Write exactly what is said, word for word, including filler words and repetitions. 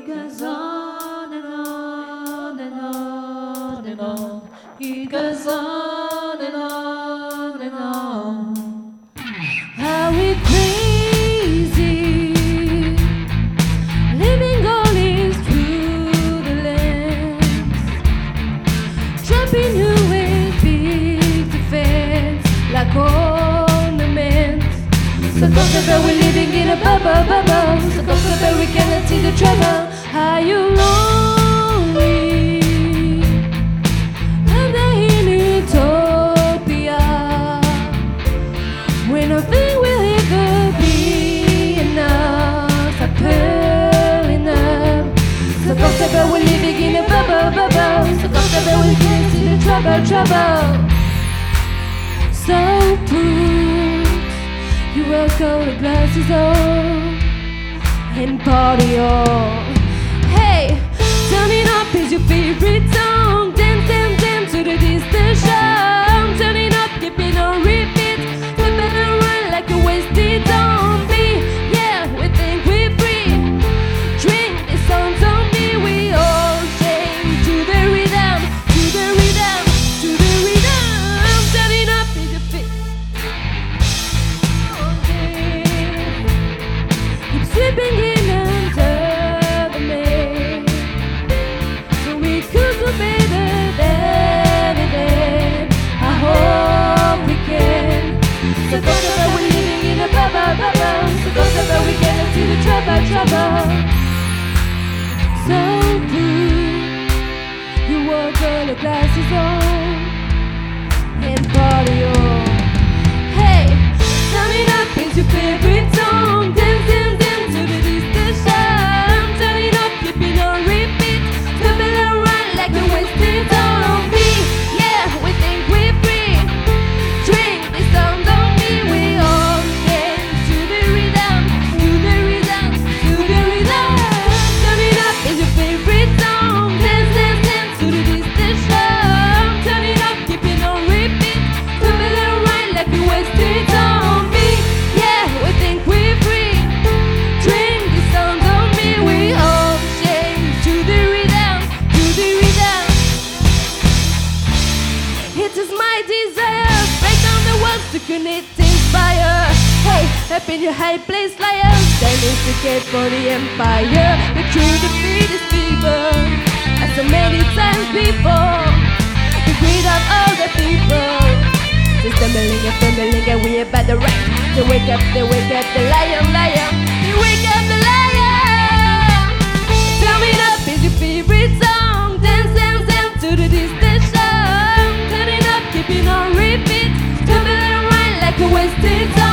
It goes on and on and on and on. It goes on and on and on. How we crazy, living all is through the lens, trapping you with big defense like ornaments. So comfortable we're living in a bubble, bubble. So comfortable we cannot see the trouble. Are you lonely? Am I in utopia when nothing will ever be enough? I'm pulling up. So comfortable we're living in a bubble, bubble. So comfortable we can't see the trouble, trouble. So put your coloured glasses on and party on. Hey, turning up is your favorite song. Dance, dance, dance to the distortion. Turning up, keeping on repeat. Flip and run like a wasted zombie. Yeah, we think we're free. Drink the songs on me. We all shake to the rhythm, to the rhythm, to the rhythm. Turning up is your favorite. Keep slipping in. Trouble, trouble. So good, you walk all the glasses on and party on. Hey, turning up is your favorite song. Dance, dance, dance to the distortion. Turning up, keeping on repeat. Double and run like a wasted zombie. Yeah, we think we're free. Drink this song on me. We all dance to the rhythm, to the rhythm. To connect, inspire. Hey, up in your high place, liar. Stand instigate for the empire. The true defeat is fever, as so many times before. The greed of all the people. Just stumbling and fumbling, and we about the right. They wake up, they wake up, the lion, lion. You wake up, the lion. Turning up is your favorite song. Dance, dance, dance to the distortion. Turning up, keeping on repeat. Like a wasted time.